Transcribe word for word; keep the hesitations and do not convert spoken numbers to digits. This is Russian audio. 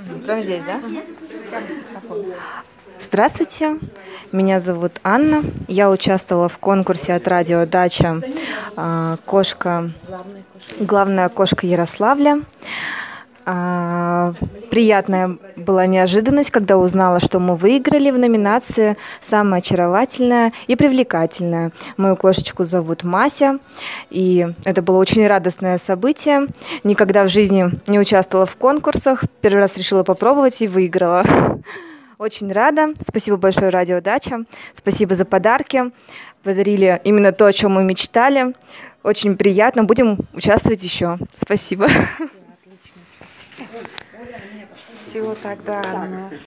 Мгм. Прямо здесь, да? Здравствуйте, меня зовут Анна. Я участвовала в конкурсе от радио «Дача» а, «Кошка, главная кошка Ярославля». А, Приятная была неожиданность, когда узнала, что мы выиграли в номинации «Самая очаровательная и привлекательная». Мою кошечку зовут Мася, и это было очень радостное событие. Никогда в жизни не участвовала в конкурсах, первый раз решила попробовать и выиграла. Очень рада. Спасибо большое радио «Дача». Спасибо за подарки. Подарили именно то, о чем мы мечтали. Очень приятно. Будем участвовать еще. Спасибо. Отлично, спасибо. Все, тогда у нас